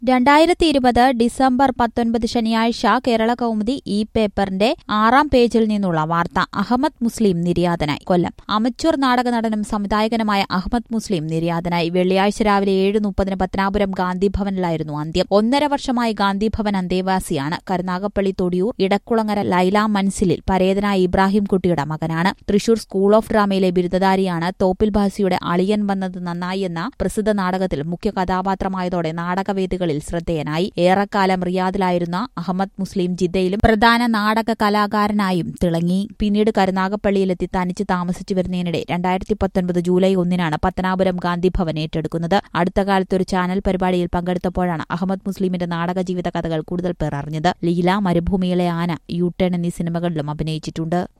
2020 December 19 ശനിയാഴ്ച കേരള കൗമുദി ഈ പേപ്പറിന്റെ 6-ാം പേജിൽ നിന്നുള്ള വാർത്ത. അഹമ്മദ് മുസ്ലിം നിര്യാതനായി. കൊല്ലം. അമച്വർ നാടക നടനും സംവിധായകനുമായ അഹമ്മദ് മുസ്ലിം നിര്യാതനായി. വെള്ളിയാഴ്ച രാവിലെ 7:30 പത്തനാപുരം ഗാന്ധിഭവനിലായിരുന്നു അന്ത്യം. 1.5 വർഷമായി ഗാന്ധിഭവൻ അന്തേവാസിയാണ്. കരുനാഗപ്പള്ളി തൊടിയൂർ ഇടക്കുളങ്ങര ലൈല മൻസിലിൽ പരേതനായ ഇബ്രാഹിം കുട്ടിയുടെ മകനാണ്. തൃശൂർ സ്കൂൾ ഓഫ് ഡ്രാമയിലെ ബിരുദധാരിയാണ്. തോപ്പിൽ ഭാസിയുടെ അളിയൻ വന്നത് നന്നായി എന്ന പ്രസിദ്ധ നാടകത്തിൽ മുഖ്യ കഥാപാത്രമായതോടെ നാടകവേദികളിൽ ശ്രദ്ധേയനായി. ഏറെക്കാലം റിയാദിലായിരുന്ന അഹമ്മദ് മുസ്ലിം ജിദ്ദയിലും പ്രധാന നാടക കലാകാരനായും തിളങ്ങി. പിന്നീട് കരുനാഗപ്പള്ളിയിലെത്തി തനിച്ച് താമസിച്ചു വരുന്നതിനിടെ 2019 ജൂലൈ 1-നാണ് പത്തനാപുരം ഗാന്ധിഭവൻ ഏറ്റെടുക്കുന്നത്. അടുത്ത കാലത്ത് ഒരു ചാനൽ പരിപാടിയിൽ പങ്കെടുത്തപ്പോഴാണ് അഹമ്മദ് മുസ്ലിമിന്റെ നാടക ജീവിത കഥകൾ കൂടുതൽ പേർ അറിഞ്ഞത്. ലീല, മരുഭൂമിയിലെ ആന, യു ടേൺ എന്നീ സിനിമകളിലും അഭിനയിച്ചിട്ടുണ്ട്.